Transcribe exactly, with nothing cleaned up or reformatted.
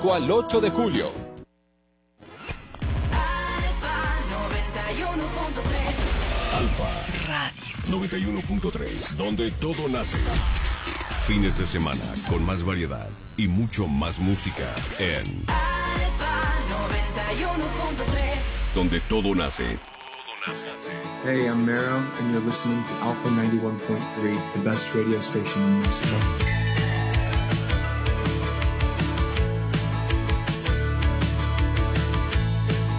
Al ocho de julio. Alfa Radio noventa y uno punto tres, donde todo nace. Fines de semana con más variedad y mucho más música en Alfa noventa y uno punto tres, donde todo nace. Hey, I'm Mero, and you're listening to Alpha ninety-one point three, the best radio station in Mexico.